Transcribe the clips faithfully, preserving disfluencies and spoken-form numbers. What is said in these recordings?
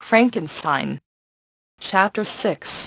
Frankenstein. Chapter six.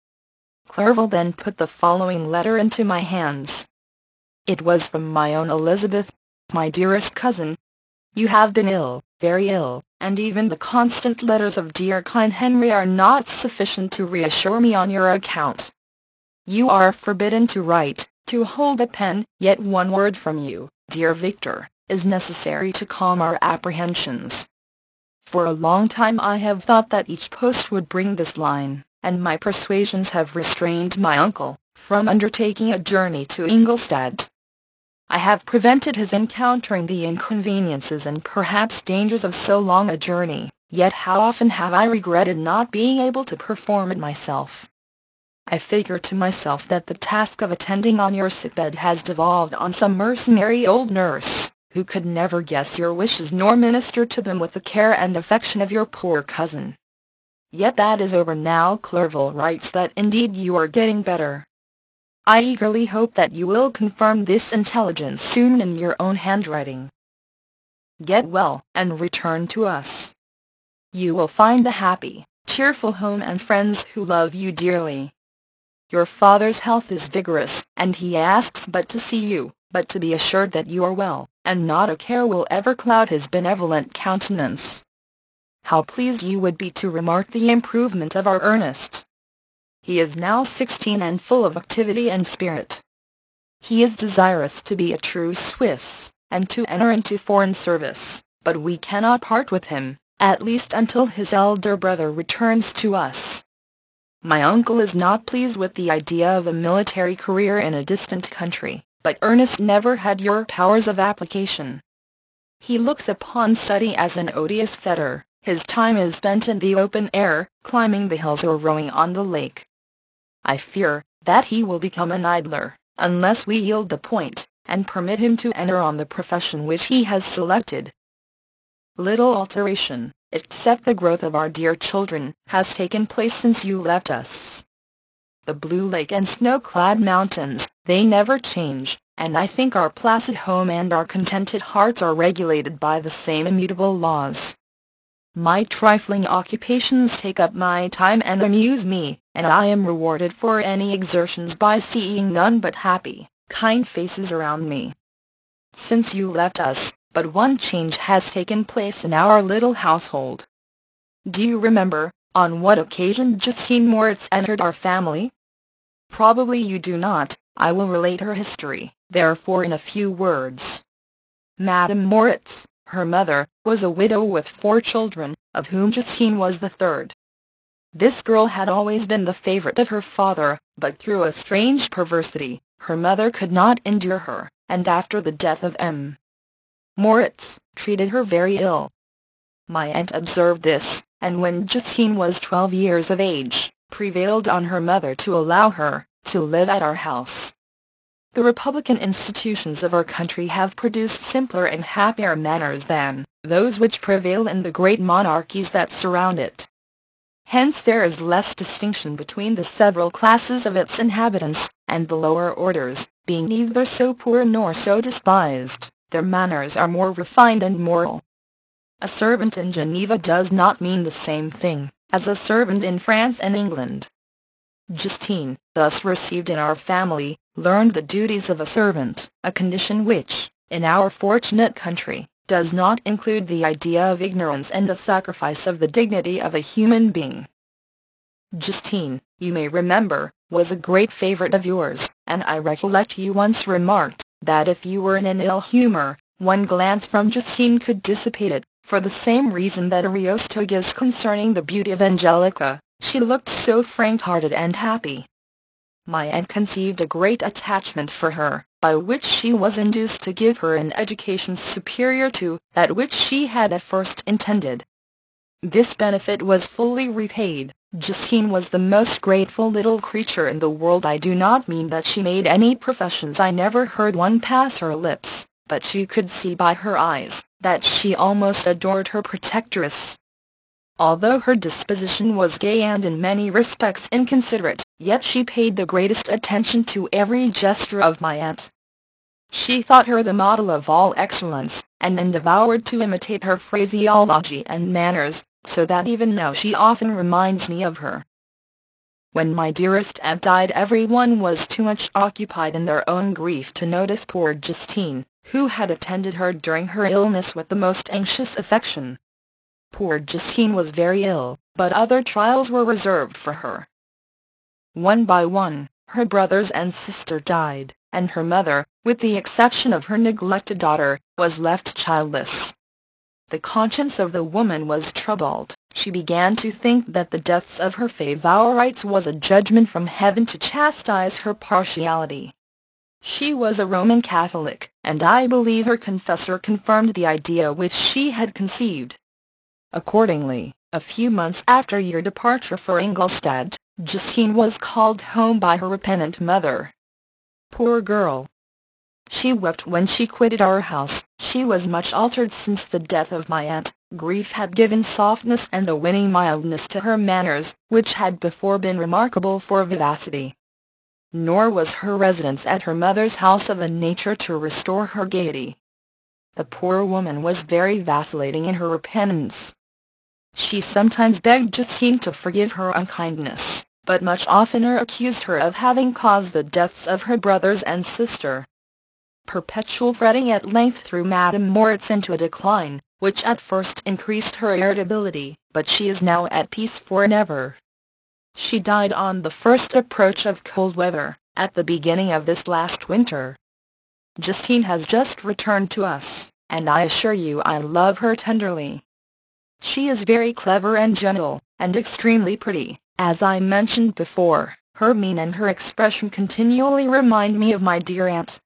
Clerval then put the following letter into my hands. It was from my own Elizabeth, my dearest cousin. You have been ill, very ill, and even the constant letters of dear kind Henry are not sufficient to reassure me on your account. You are forbidden to write, to hold a pen, yet one word from you, dear Victor, is necessary to calm our apprehensions. For a long time I have thought that each post would bring this line, and my persuasions have restrained my uncle from undertaking a journey to Ingolstadt. I have prevented his encountering the inconveniences and perhaps dangers of so long a journey, yet how often have I regretted not being able to perform it myself. I figure to myself that the task of attending on your sickbed has devolved on some mercenary old nurse, who could never guess your wishes nor minister to them with the care and affection of your poor cousin. Yet that is over now. Clerval writes that indeed you are getting better. I eagerly hope that you will confirm this intelligence soon in your own handwriting. Get well, and return to us. You will find a happy, cheerful home and friends who love you dearly. Your father's health is vigorous, and he asks but to see you, but to be assured that you are well, and not a care will ever cloud his benevolent countenance. How pleased you would be to remark the improvement of our Ernest. He is now sixteen and full of activity and spirit. He is desirous to be a true Swiss, and to enter into foreign service, but we cannot part with him, at least until his elder brother returns to us. My uncle is not pleased with the idea of a military career in a distant country, but Ernest never had your powers of application. He looks upon study as an odious fetter. His time is spent in the open air, climbing the hills or rowing on the lake. I fear that he will become an idler, unless we yield the point, and permit him to enter on the profession which he has selected. Little alteration, except the growth of our dear children, has taken place since you left us. The blue lake and snow-clad mountains, they never change, and I think our placid home and our contented hearts are regulated by the same immutable laws. My trifling occupations take up my time and amuse me, and I am rewarded for any exertions by seeing none but happy, kind faces around me. Since you left us, but one change has taken place in our little household. Do you remember on what occasion Justine Moritz entered our family? Probably you do not. I will relate her history, therefore, in a few words. Madame Moritz, her mother, was a widow with four children, of whom Justine was the third. This girl had always been the favorite of her father, but through a strange perversity, her mother could not endure her, and after the death of M. Moritz, treated her very ill. My aunt observed this, and when Justine was twelve years of age, prevailed on her mother to allow her to live at our house. The republican institutions of our country have produced simpler and happier manners than those which prevail in the great monarchies that surround it. Hence there is less distinction between the several classes of its inhabitants, and the lower orders, being neither so poor nor so despised, their manners are more refined and moral. A servant in Geneva does not mean the same thing as a servant in France and England. Justine, thus received in our family, learned the duties of a servant, a condition which, in our fortunate country, does not include the idea of ignorance and the sacrifice of the dignity of a human being. Justine, you may remember, was a great favorite of yours, and I recollect you once remarked that if you were in an ill humor, one glance from Justine could dissipate it, for the same reason that Ariosto gives concerning the beauty of Angelica. She looked so frank-hearted and happy. My aunt conceived a great attachment for her, by which she was induced to give her an education superior to that which she had at first intended. This benefit was fully repaid. Justine was the most grateful little creature in the world. I do not mean that she made any professions. I never heard one pass her lips, but she could see by her eyes that she almost adored her protectress. Although her disposition was gay and in many respects inconsiderate, yet she paid the greatest attention to every gesture of my aunt. She thought her the model of all excellence, and endeavored to imitate her phraseology and manners, so that even now she often reminds me of her. When my dearest aunt died, everyone was too much occupied in their own grief to notice poor Justine, who had attended her during her illness with the most anxious affection. Poor Justine was very ill, but other trials were reserved for her. One by one, her brothers and sister died, and her mother, with the exception of her neglected daughter, was left childless. The conscience of the woman was troubled. She began to think that the deaths of her favorites was a judgment from heaven to chastise her partiality. She was a Roman Catholic, and I believe her confessor confirmed the idea which she had conceived. Accordingly, a few months after your departure for Ingolstadt, Justine was called home by her repentant mother. Poor girl! She wept when she quitted our house. She was much altered since the death of my aunt. Grief had given softness and a winning mildness to her manners, which had before been remarkable for vivacity. Nor was her residence at her mother's house of a nature to restore her gaiety. The poor woman was very vacillating in her repentance. She sometimes begged Justine to forgive her unkindness, but much oftener accused her of having caused the deaths of her brothers and sister. Perpetual fretting at length threw Madame Moritz into a decline, which at first increased her irritability, but she is now at peace for ever. She died on the first approach of cold weather, at the beginning of this last winter. Justine has just returned to us, and I assure you I love her tenderly. She is very clever and gentle, and extremely pretty. As I mentioned before, her mien and her expression continually remind me of my dear aunt.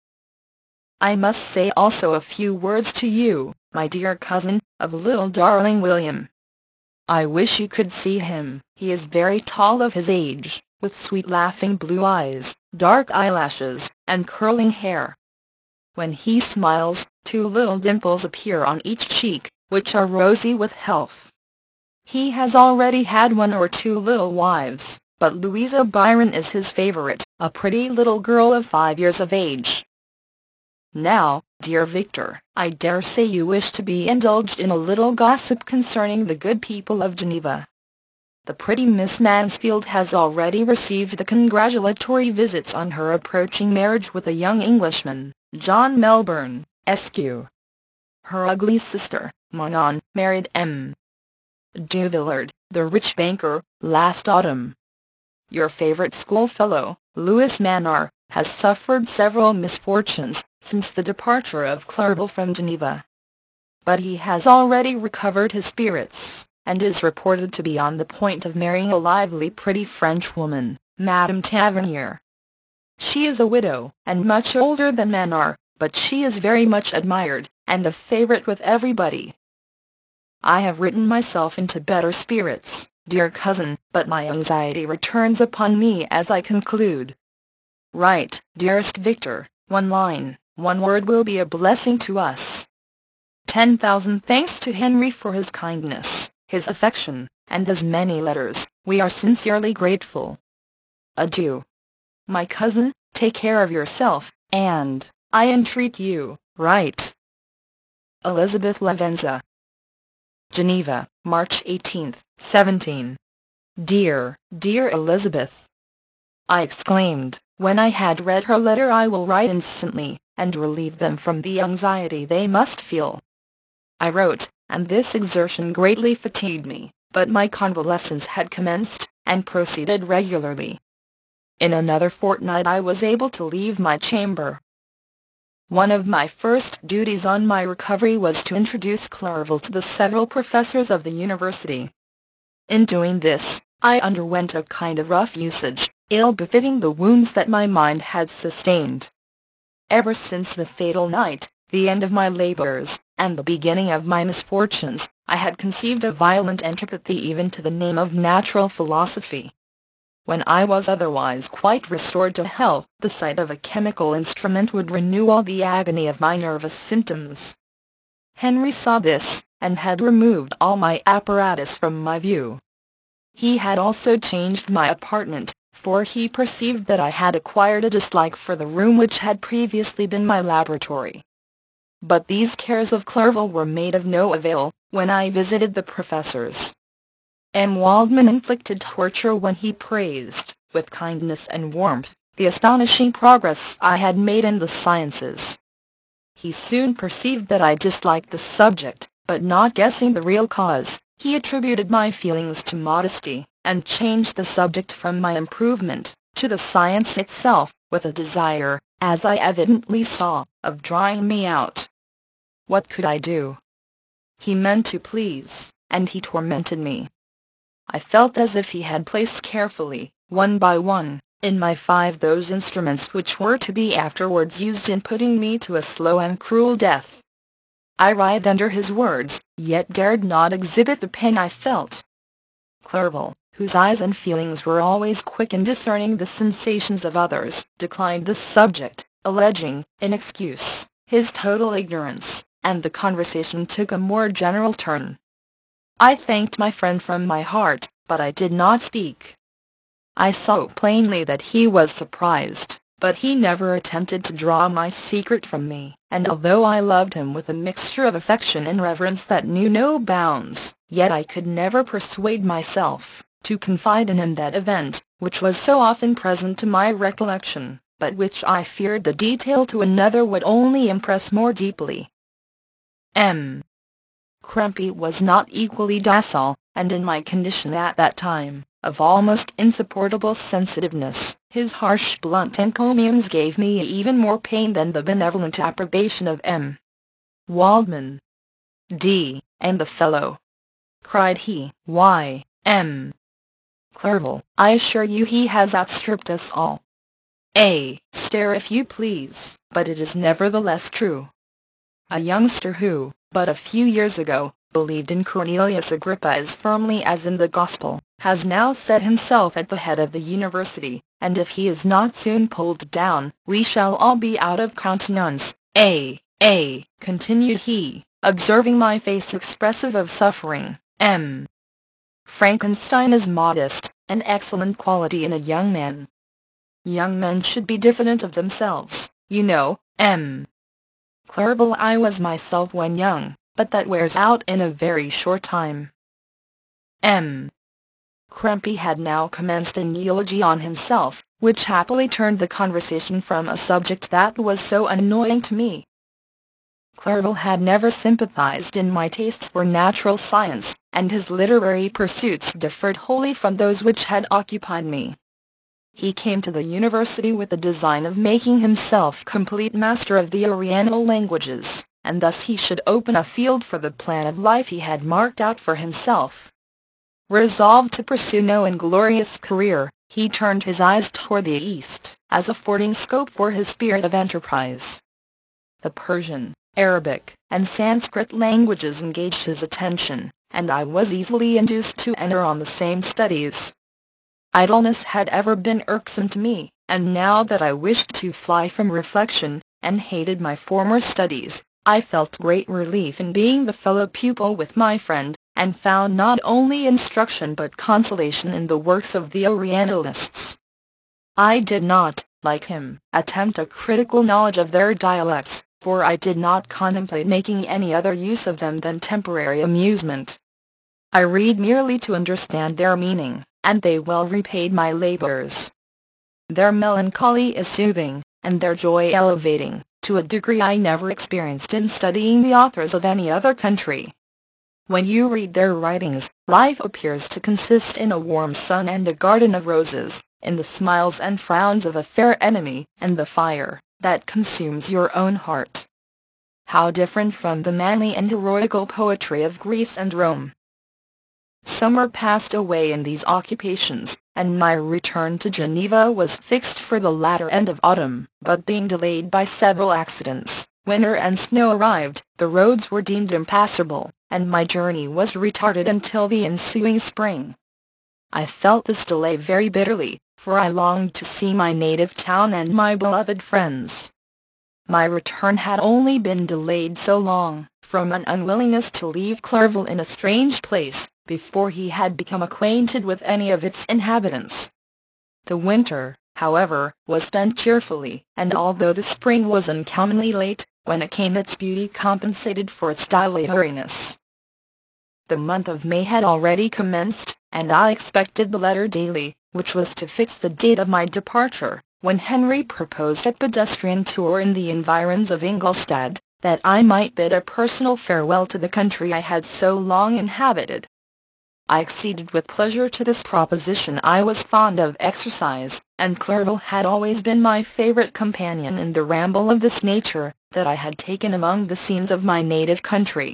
I must say also a few words to you, my dear cousin, of little darling William. I wish you could see him. He is very tall of his age, with sweet laughing blue eyes, dark eyelashes, and curling hair. When he smiles, two little dimples appear on each cheek, which are rosy with health. He has already had one or two little wives, but Louisa Byron is his favorite, a pretty little girl of five years of age. Now, dear Victor, I dare say you wish to be indulged in a little gossip concerning the good people of Geneva. The pretty Miss Mansfield has already received the congratulatory visits on her approaching marriage with a young Englishman, John Melbourne, Esq. Her ugly sister, Manon, married M. Duvillard, the rich banker, last autumn. Your favorite schoolfellow, Louis Manor, has suffered several misfortunes since the departure of Clerval from Geneva. But he has already recovered his spirits, and is reported to be on the point of marrying a lively pretty Frenchwoman, Madame Tavernier. She is a widow, and much older than Manor, but she is very much admired, and a favorite with everybody. I have written myself into better spirits, dear cousin, but my anxiety returns upon me as I conclude. Write, dearest Victor, one line, one word will be a blessing to us. Ten thousand thanks to Henry for his kindness, his affection, and his many letters. We are sincerely grateful. Adieu. My cousin, take care of yourself, and, I entreat you, write. Elizabeth Lavenza. Geneva, March eighteenth, seventeen. Dear, dear Elizabeth! I exclaimed, when I had read her letter, I will write instantly, and relieve them from the anxiety they must feel. I wrote, and this exertion greatly fatigued me, but my convalescence had commenced, and proceeded regularly. In another fortnight I was able to leave my chamber. One of my first duties on my recovery was to introduce Clerval to the several professors of the university. In doing this, I underwent a kind of rough usage, ill befitting the wounds that my mind had sustained. Ever since the fatal night, the end of my labors, and the beginning of my misfortunes, I had conceived a violent antipathy even to the name of natural philosophy. When I was otherwise quite restored to health, the sight of a chemical instrument would renew all the agony of my nervous symptoms. Henry saw this, and had removed all my apparatus from my view. He had also changed my apartment, for he perceived that I had acquired a dislike for the room which had previously been my laboratory. But these cares of Clerval were made of no avail, when I visited the professors. M. Waldman inflicted torture when he praised, with kindness and warmth, the astonishing progress I had made in the sciences. He soon perceived that I disliked the subject, but not guessing the real cause, he attributed my feelings to modesty, and changed the subject from my improvement to the science itself, with a desire, as I evidently saw, of drawing me out. What could I do? He meant to please, and he tormented me. I felt as if he had placed carefully, one by one, in my five those instruments which were to be afterwards used in putting me to a slow and cruel death. I writhed under his words, yet dared not exhibit the pain I felt. Clerval, whose eyes and feelings were always quick in discerning the sensations of others, declined the subject, alleging, in excuse, his total ignorance, and the conversation took a more general turn. I thanked my friend from my heart, but I did not speak. I saw plainly that he was surprised, but he never attempted to draw my secret from me, and although I loved him with a mixture of affection and reverence that knew no bounds, yet I could never persuade myself to confide in him that event, which was so often present to my recollection, but which I feared the detail to another would only impress more deeply. M. Crampy was not equally docile, and in my condition at that time, of almost insupportable sensitiveness, his harsh blunt encomiums gave me even more pain than the benevolent approbation of M. Waldman. D. and the fellow! Cried he. Why, M. Clerval, I assure you he has outstripped us all. A. Stare if you please, but it is nevertheless true. A youngster who, but a few years ago, believed in Cornelius Agrippa as firmly as in the Gospel, has now set himself at the head of the university, and if he is not soon pulled down, we shall all be out of countenance. A. A. continued he, observing my face expressive of suffering. M. Frankenstein is modest, an excellent quality in a young man. Young men should be diffident of themselves, you know, M. Clerval. I was myself when young, but that wears out in a very short time. M. Crampy had now commenced an eulogy on himself, which happily turned the conversation from a subject that was so annoying to me. Clerval had never sympathized in my tastes for natural science, and his literary pursuits differed wholly from those which had occupied me. He came to the university with the design of making himself complete master of the Oriental languages, and thus he should open a field for the plan of life he had marked out for himself. Resolved to pursue no inglorious career, he turned his eyes toward the East, as affording scope for his spirit of enterprise. The Persian, Arabic, and Sanskrit languages engaged his attention, and I was easily induced to enter on the same studies. Idleness had ever been irksome to me, and now that I wished to fly from reflection, and hated my former studies, I felt great relief in being the fellow pupil with my friend, and found not only instruction but consolation in the works of the Orientalists. I did not, like him, attempt a critical knowledge of their dialects, for I did not contemplate making any other use of them than temporary amusement. I read merely to understand their meaning, and they well repaid my labors. Their melancholy is soothing, and their joy elevating, to a degree I never experienced in studying the authors of any other country. When you read their writings, life appears to consist in a warm sun and a garden of roses, in the smiles and frowns of a fair enemy, and the fire that consumes your own heart. How different from the manly and heroical poetry of Greece and Rome! Summer passed away in these occupations, and my return to Geneva was fixed for the latter end of autumn, but being delayed by several accidents, winter and snow arrived, the roads were deemed impassable, and my journey was retarded until the ensuing spring. I felt this delay very bitterly, for I longed to see my native town and my beloved friends. My return had only been delayed so long, from an unwillingness to leave Clerval in a strange place, before he had become acquainted with any of its inhabitants. The winter, however, was spent cheerfully, and although the spring was uncommonly late, when it came its beauty compensated for its dilatoriness. The month of May had already commenced, and I expected the letter daily, which was to fix the date of my departure, when Henry proposed a pedestrian tour in the environs of Ingolstadt, that I might bid a personal farewell to the country I had so long inhabited. I acceded with pleasure to this proposition. I was fond of exercise, and Clerval had always been my favorite companion in the ramble of this nature that I had taken among the scenes of my native country.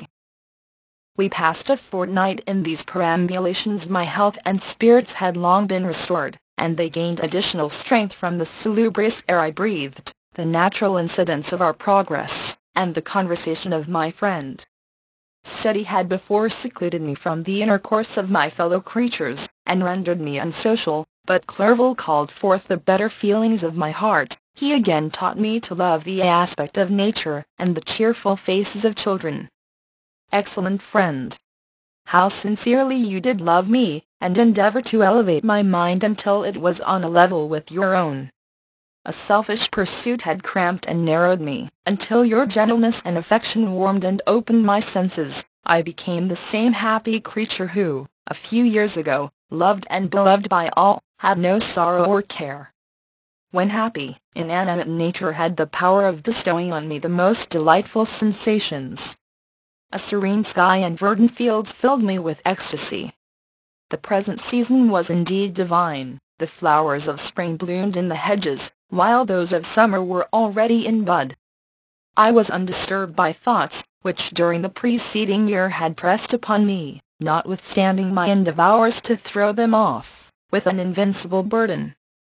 We passed a fortnight in these perambulations. My health and spirits had long been restored, and they gained additional strength from the salubrious air I breathed, the natural incidents of our progress, and the conversation of my friend. Study had before secluded me from the intercourse of my fellow creatures, and rendered me unsocial, but Clerval called forth the better feelings of my heart. He again taught me to love the aspect of nature, and the cheerful faces of children. Excellent friend! How sincerely you did love me, and endeavor to elevate my mind until it was on a level with your own. A selfish pursuit had cramped and narrowed me, until your gentleness and affection warmed and opened my senses. I became the same happy creature who, a few years ago, loved and beloved by all, had no sorrow or care. When happy, inanimate nature had the power of bestowing on me the most delightful sensations. A serene sky and verdant fields filled me with ecstasy. The present season was indeed divine. The flowers of spring bloomed in the hedges, while those of summer were already in bud. I was undisturbed by thoughts, which during the preceding year had pressed upon me, notwithstanding my endeavours to throw them off, with an invincible burden.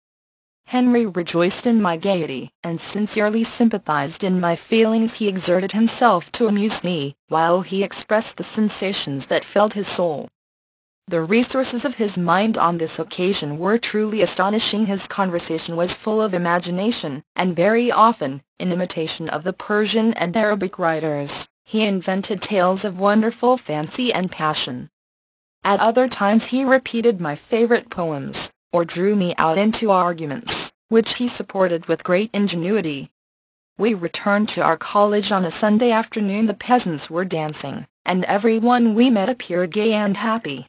Henry rejoiced in my gaiety, and sincerely sympathized in my feelings. He exerted himself to amuse me, while he expressed the sensations that filled his soul. The resources of his mind on this occasion were truly astonishing. His conversation was full of imagination, and very often, in imitation of the Persian and Arabic writers, he invented tales of wonderful fancy and passion. At other times he repeated my favorite poems, or drew me out into arguments, which he supported with great ingenuity. We returned to our college on a Sunday afternoon. The peasants were dancing, and every one we met appeared gay and happy.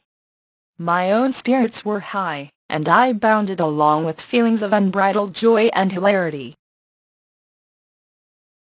My own spirits were high, and I bounded along with feelings of unbridled joy and hilarity.